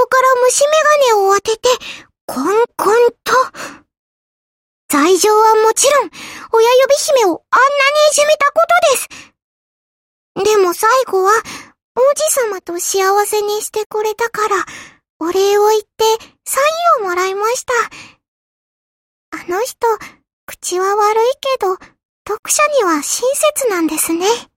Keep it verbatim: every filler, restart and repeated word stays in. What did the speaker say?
ろから虫眼鏡を当てて、コンコンと。罪状はもちろん、親指姫をあんなにいじめたことです。でも最後は、王子様と幸せにしてくれたから、お礼を言ってサインをもらいました。あの人、口は悪いけど、読者には親切なんですね。